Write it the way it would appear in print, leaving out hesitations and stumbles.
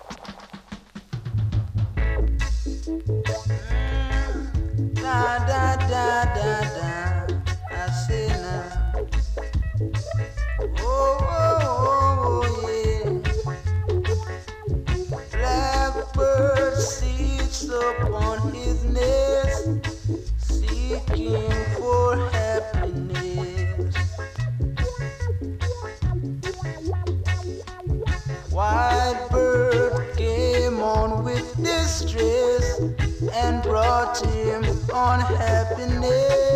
Da da da da da. I say now. Oh, oh, oh, yeah. Blackbird sits upon his nest, seeking for happiness. White bird came on with distress and brought him unhappiness.